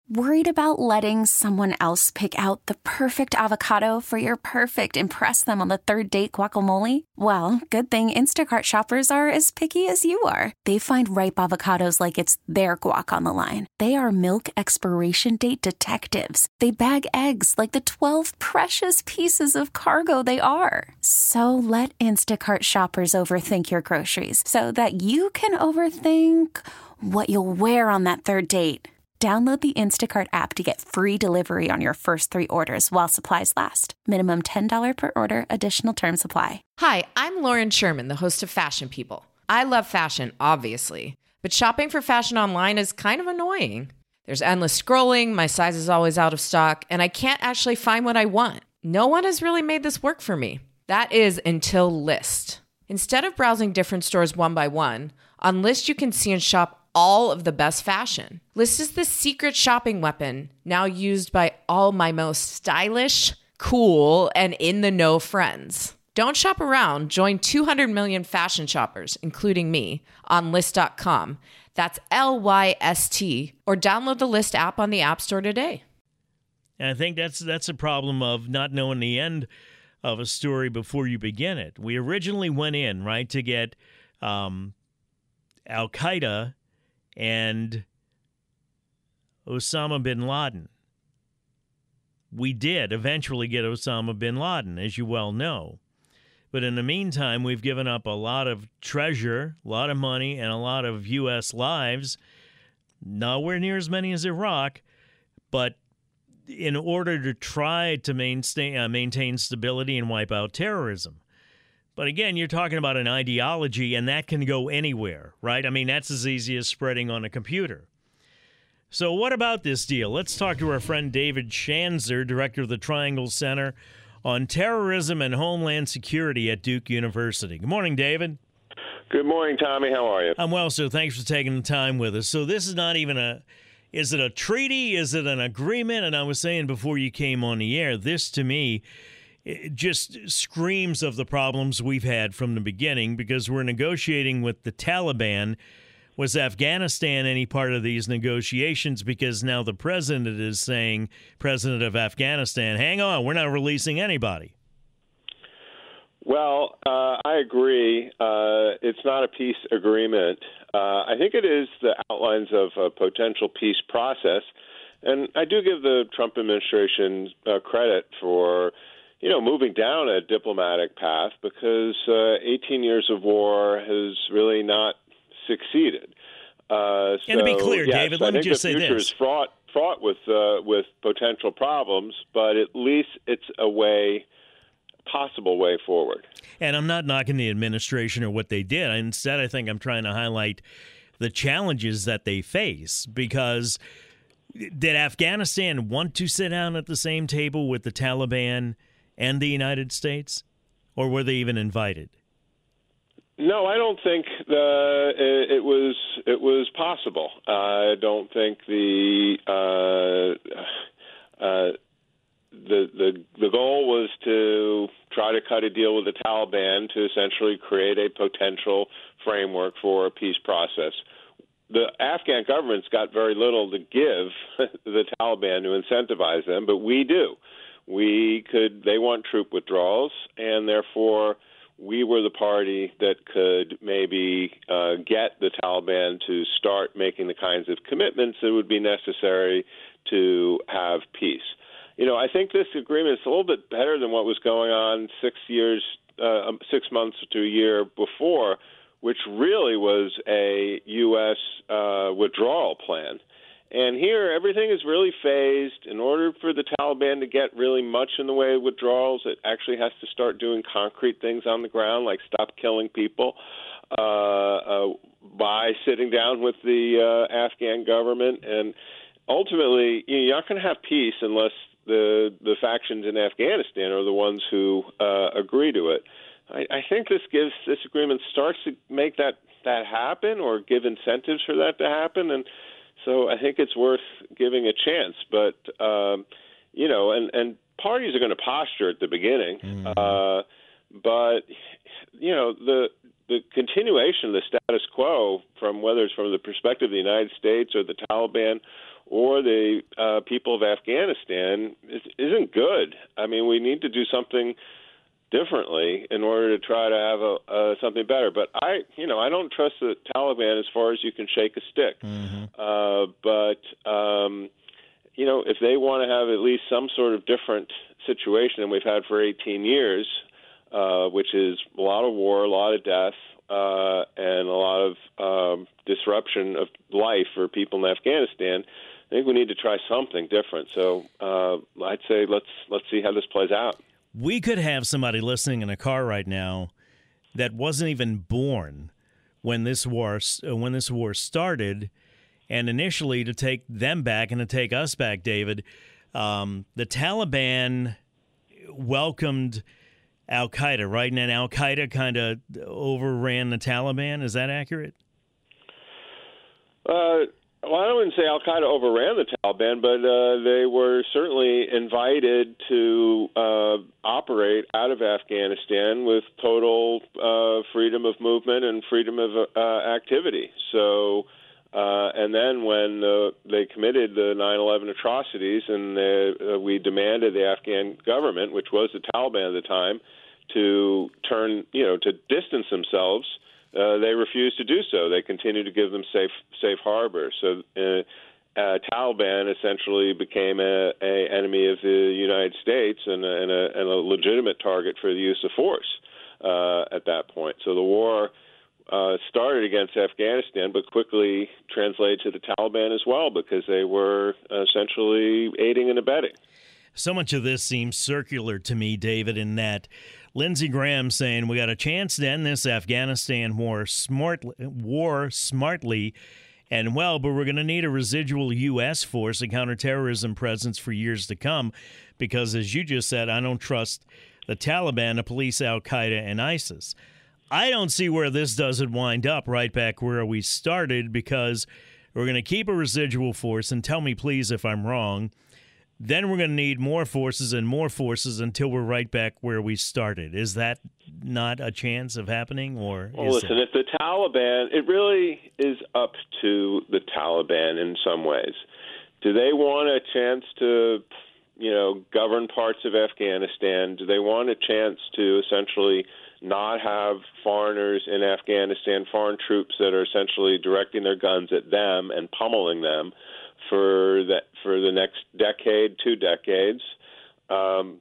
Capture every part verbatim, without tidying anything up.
Worried about letting someone else pick out the perfect avocado for your perfect impress them on the third date guacamole? Well, good thing Instacart shoppers are as picky as you are. They find ripe avocados like it's their guac on the line. They are milk expiration date detectives. They bag eggs like the twelve precious pieces of cargo they are. So let Instacart shoppers overthink your groceries so that you can overthink what you'll wear on that third date. Download the Instacart app to get free delivery on your first three orders while supplies last. Minimum ten dollars per order. Additional terms apply. Hi, I'm Lauren Sherman, the host of Fashion People. I love fashion, obviously, but shopping for fashion online is kind of annoying. There's endless scrolling, my size is always out of stock, and I can't actually find what I want. No one has really made this work for me. That is until Lyst. Instead of browsing different stores one by one, on Lyst you can see and shop all of the best fashion. Lyst is the secret shopping weapon now used by all my most stylish, cool, and in-the-know friends. Don't shop around. Join two hundred million fashion shoppers, including me, on Lyst dot com. That's L Y S T. Or download the Lyst app on the App Store today. And I think that's that's a problem of not knowing the end of a story before you begin it. We originally went in, right, to get um, Al-Qaeda and Osama bin Laden. We did eventually get Osama bin Laden, as you well know. But in the meantime, we've given up a lot of treasure, a lot of money, and a lot of U S lives. Nowhere near as many as Iraq, but in order to try to maintain, uh, maintain stability and wipe out terrorism. But again, you're talking about an ideology, and that can go anywhere, right? I mean, that's as easy as spreading on a computer. So what about this deal? Let's talk to our friend David Schanzer, director of the Triangle Center on Terrorism and Homeland Security at Duke University. Good morning, David. Good morning, Tommy. How are you? I'm well, sir. Thanks for taking the time with us. So this is not even a, is it a treaty? Is it an agreement? And I was saying before you came on the air, this to me, it just screams of the problems we've had from the beginning, because we're negotiating with the Taliban. Was Afghanistan any part of these negotiations? Because now the president is saying, president of Afghanistan, hang on, we're not releasing anybody. Well, uh, I agree. Uh, it's not a peace agreement. Uh, I think it is the outlines of a potential peace process. And I do give the Trump administration uh, credit for you know, moving down a diplomatic path, because uh, eighteen years of war has really not succeeded. Uh, so, and to be clear, yes, David, I let me just the say future this. is fraught, fraught with, uh, with potential problems, but at least it's a way, possible way forward. And I'm not knocking the administration or what they did. Instead, I think I'm trying to highlight the challenges that they face, because did Afghanistan want to sit down at the same table with the Taliban and the United States, or were they even invited? No, I don't think the, it, it was it was possible. I don't think the uh, uh, the the the goal was to try to cut a deal with the Taliban to essentially create a potential framework for a peace process. The Afghan government's got very little to give the Taliban to incentivize them, but we do. We could. They want troop withdrawals, and therefore we were the party that could maybe uh, get the Taliban to start making the kinds of commitments that would be necessary to have peace. You know, I think this agreement is a little bit better than what was going on six years, uh, six months to a year before, which really was a U S uh, withdrawal plan. And here, everything is really phased. In order for the Taliban to get really much in the way of withdrawals, it actually has to start doing concrete things on the ground, like stop killing people, uh, uh, by sitting down with the uh, Afghan government. And ultimately, you're not going to have peace unless the the factions in Afghanistan are the ones who uh, agree to it. I, I think this gives this agreement starts to make that, that happen, or give incentives for that to happen. And so I think it's worth giving a chance, but um, you know, and, and parties are going to posture at the beginning, mm-hmm. uh, but you know, the the continuation of the status quo, from whether it's from the perspective of the United States or the Taliban or the uh, people of Afghanistan is, isn't good. I mean, we need to do something differently in order to try to have a, uh, something better. But I, you know, I don't trust the Taliban as far as you can shake a stick. Mm-hmm. Uh, but, um, you know, if they want to have at least some sort of different situation than we've had for eighteen years, uh, which is a lot of war, a lot of death, uh, and a lot of um, disruption of life for people in Afghanistan, I think we need to try something different. So uh, I'd say let's let's see how this plays out. We could have somebody listening in a car right now that wasn't even born when this war when this war started, and initially to take them back and to take us back, David, um, the Taliban welcomed Al-Qaeda, right? And then Al-Qaeda kind of overran the Taliban. Is that accurate? Uh, well, I wouldn't say Al-Qaeda overran the Taliban, but uh, they were certainly invited to uh, operate out of Afghanistan with total uh, freedom of movement and freedom of uh, activity. So, uh, and then when uh, they committed the nine eleven atrocities, and they, uh, we demanded the Afghan government, which was the Taliban at the time, to turn, you know, to distance themselves. Uh, they refused to do so. They continued to give them safe safe harbor. So uh, uh, Taliban essentially became a, a enemy of the United States and a, and, a, and a legitimate target for the use of force uh, at that point. So the war uh, started against Afghanistan, but quickly translated to the Taliban as well, because they were essentially aiding and abetting. So much of this seems circular to me, David, in that Lindsey Graham saying we got a chance to end this Afghanistan war, smart, war smartly, and well, but we're going to need a residual U S force, a counterterrorism presence for years to come, because as you just said, I don't trust the Taliban to police Al-Qaeda and ISIS. I don't see where this doesn't wind up right back where we started, because we're going to keep a residual force, and tell me please if I'm wrong. Then we're going to need more forces and more forces until we're right back where we started. Is that not a chance of happening? Or well, listen, it? if the Taliban, it really is up to the Taliban in some ways. Do they want a chance to, you know, govern parts of Afghanistan? Do they want a chance to essentially not have foreigners in Afghanistan, foreign troops that are essentially directing their guns at them and pummeling them for that for the next decade, two decades? Um,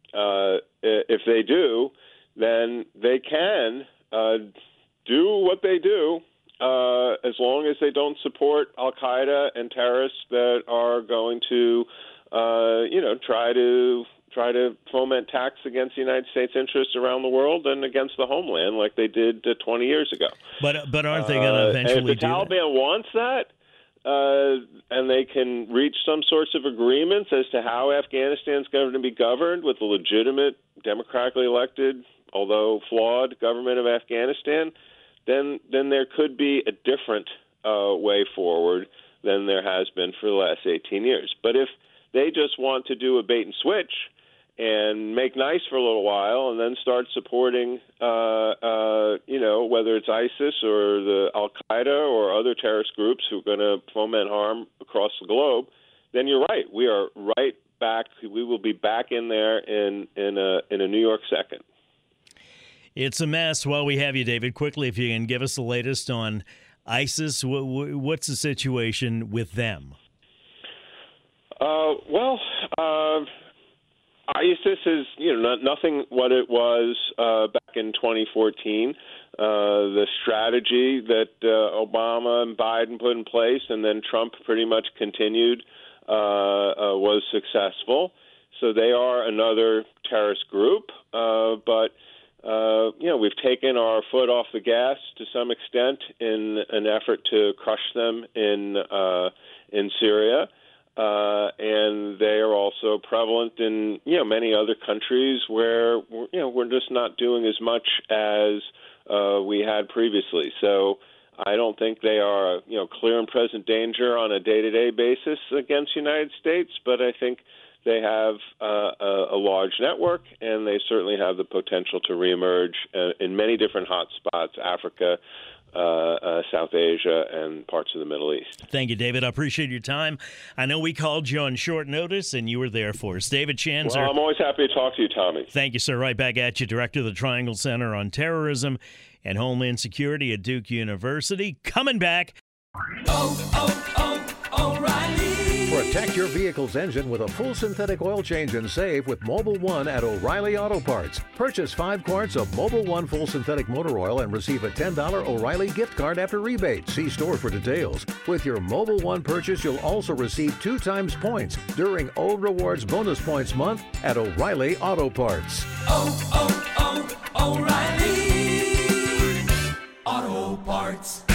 uh, if they do, then they can uh, do what they do uh, as long as they don't support Al-Qaeda and terrorists that are going to, uh, you know, try to try to foment attacks against the United States interests around the world and against the homeland, like they did uh, twenty years ago. But but aren't they going to eventually uh, and if the do Taliban that? wants that, Uh, and they can reach some sorts of agreements as to how Afghanistan is going to be governed with a legitimate, democratically elected, although flawed, government of Afghanistan, then then there could be a different uh, way forward than there has been for the last eighteen years. But if they just want to do a bait and switch and make nice for a little while and then start supporting, uh, uh, you know, whether it's ISIS or the Al-Qaeda or other terrorist groups who are going to foment harm across the globe, then you're right. We are right back. We will be back in there in, in, a, in a New York second. It's a mess. While we have you, David, quickly, if you can give us the latest on ISIS, what's the situation with them? Uh, well, uh, ISIS is, you know, not, nothing what it was uh, back in twenty fourteen. Uh, the strategy that uh, Obama and Biden put in place, and then Trump pretty much continued, uh, uh, was successful. So they are another terrorist group, uh, but uh, you know, we've taken our foot off the gas to some extent in an effort to crush them in uh, in Syria. Uh, and they are also prevalent in, you know, many other countries where, you know, we're just not doing as much as uh, we had previously. So I don't think they are, you know, clear and present danger on a day-to-day basis against the United States, but I think they have uh, a, a large network, and they certainly have the potential to reemerge uh, in many different hot spots, Africa, uh, uh, South Asia, and parts of the Middle East. Thank you, David. I appreciate your time. I know we called you on short notice, and you were there for us. David Schanzer. Well, I'm always happy to talk to you, Tommy. Thank you, sir. Right back at you, Director of the Triangle Center on Terrorism and Homeland Security at Duke University. Coming back. Oh, oh, oh, O'Reilly. Protect your vehicle's engine with a full synthetic oil change and save with Mobil one at O'Reilly Auto Parts. Purchase five quarts of Mobil one full synthetic motor oil and receive a ten dollars O'Reilly gift card after rebate. See store for details. With your Mobil one purchase, you'll also receive two times points during O Rewards Bonus Points Month at O'Reilly Auto Parts. Oh, oh, oh, O'Reilly Auto Parts.